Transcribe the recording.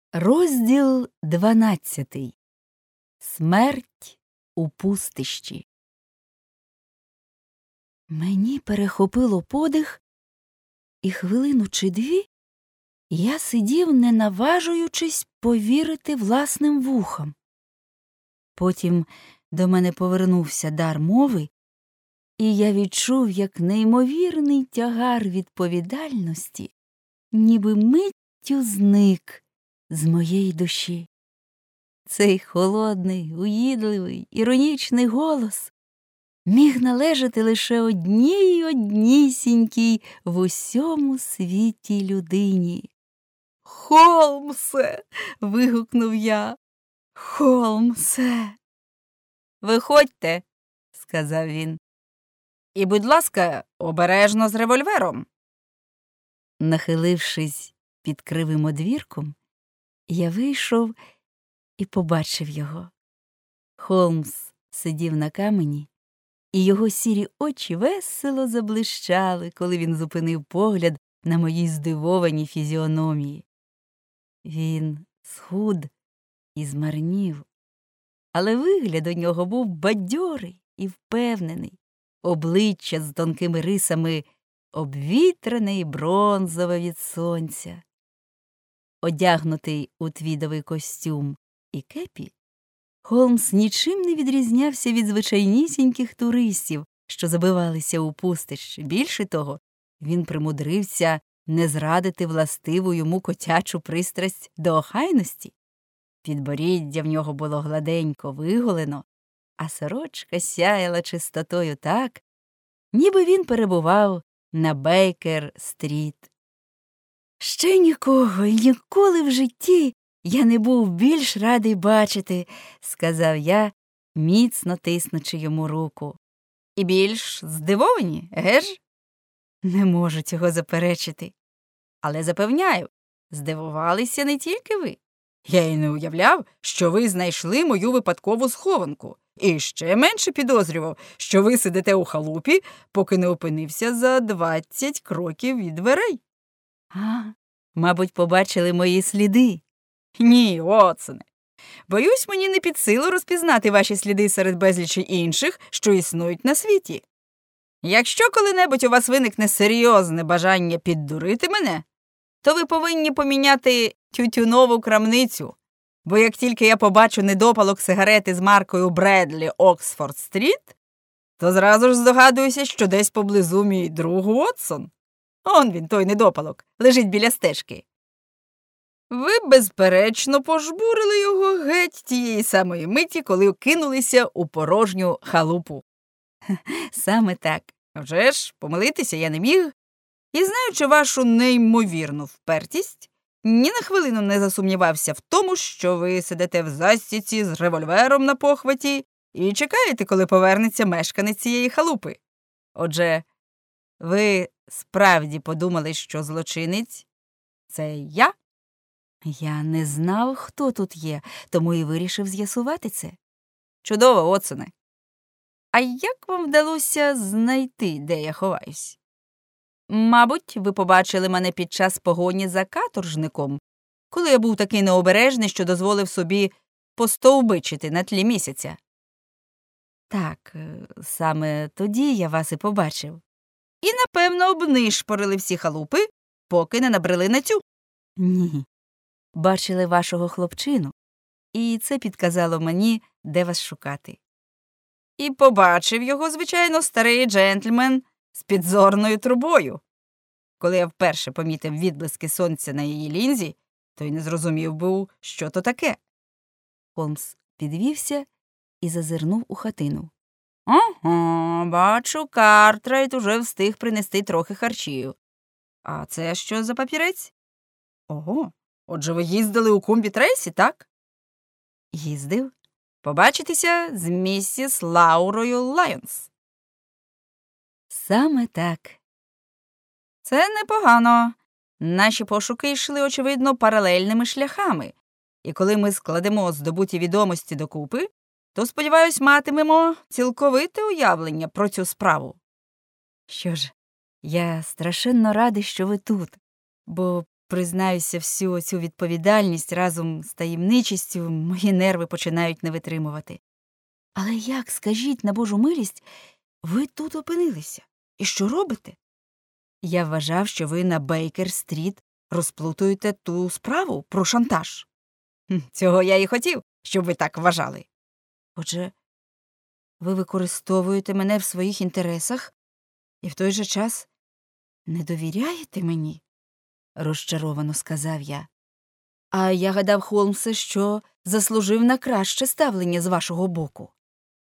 Розділ 12. Смерть у пустищі. Мені перехопило подих, і хвилину чи дві я сидів, не наважуючись повірити власним вухам. Потім до мене повернувся дар мови, і я відчув, як неймовірний тягар відповідальності ніби миттю зник з моєї душі. Цей холодний, уїдливий, іронічний голос міг належати лише однісінькій в усьому світі людині. «Холмсе!» – вигукнув я. «Холмсе!» «Виходьте», – сказав він. «І, будь ласка, обережно з револьвером». Нахилившись під кривим одвірком, я вийшов і побачив його. Холмс сидів на камені, і його сірі очі весело заблищали, коли він зупинив погляд на моїй здивованій фізіономії. Він схуд і змарнів, але вигляд у нього був бадьорий і впевнений, обличчя з тонкими рисами обвітрене і бронзове від сонця. Одягнутий у твідовий костюм і кепі, Холмс нічим не відрізнявся від звичайнісіньких туристів, що забивалися у пустищі. Більше того, він примудрився не зрадити властиву йому котячу пристрасть до охайності. Підборіддя в нього було гладенько виголено, а сорочка сяяла чистотою так, ніби він перебував на Бейкер-стріт. Ще нікого і ніколи в житті я не був більш радий бачити, сказав я, міцно тиснучи йому руку. І більш здивовані, еж? Не можу цього заперечити. Але запевняю, здивувалися не тільки ви. Я й не уявляв, що ви знайшли мою випадкову схованку. І ще менше підозрював, що ви сидите у халупі, поки не опинився за 20 кроків від дверей. Мабуть, побачили мої сліди. Ні, Вотсоне. Боюсь, мені не під силу розпізнати ваші сліди серед безлічі інших, що існують на світі. Якщо коли-небудь у вас виникне серйозне бажання піддурити мене, то ви повинні поміняти тютюнову крамницю, бо як тільки я побачу недопалок сигарети з маркою Бредлі Оксфорд-стріт, то зразу ж здогадуюся, що десь поблизу мій друг Вотсон. Он він, той недопалок, лежить біля стежки. Ви, безперечно, пожбурили його геть тієї самої миті, коли кинулися у порожню халупу. Саме так. Вже ж, помилитися я не міг. І, знаючи вашу неймовірну впертість, ні на хвилину не засумнівався в тому, що ви сидите в застійці з револьвером на похваті і чекаєте, коли повернеться мешканець цієї халупи. Отже, ви справді подумали, що злочинець – це я? Я не знав, хто тут є, тому і вирішив з'ясувати це. Чудово, Вотсоне. А як вам вдалося знайти, де я ховаюсь? Мабуть, ви побачили мене під час погоні за каторжником, коли я був такий необережний, що дозволив собі постовбичити на тлі місяця. Так, саме тоді я вас і побачив. І, напевно, обнишпорили всі халупи, поки не набрели на цю. Ні. Бачили вашого хлопчину, і це підказало мені, де вас шукати. І побачив його, звичайно, старий джентльмен з підзорною трубою. Коли я вперше помітив відблиски сонця на її лінзі, то й не зрозумів був, що то таке. Холмс підвівся і зазирнув у хатину. Ага, бачу, Картрайт уже встиг принести трохи харчів. А це що за папірець? Ого, отже ви їздили у Кумбі-Трейсі, так? Їздив. Побачитися з місіс Лаурою Лайонс. Саме так. Це непогано. Наші пошуки йшли, очевидно, паралельними шляхами. І коли ми складемо здобуті відомості докупи, то, сподіваюсь, матимемо цілковите уявлення про цю справу. Що ж, я страшенно радий, що ви тут, бо признаюся, всю оцю відповідальність разом з таємничістю мої нерви починають не витримувати. Але як, скажіть на Божу милість, ви тут опинилися? І що робите? Я вважав, що ви на Бейкер-стріт розплутуєте ту справу про шантаж. Цього я і хотів, щоб ви так вважали. Отже, ви використовуєте мене в своїх інтересах і в той же час не довіряєте мені? Розчаровано сказав я. А я гадав, Холмсе, що заслужив на краще ставлення з вашого боку.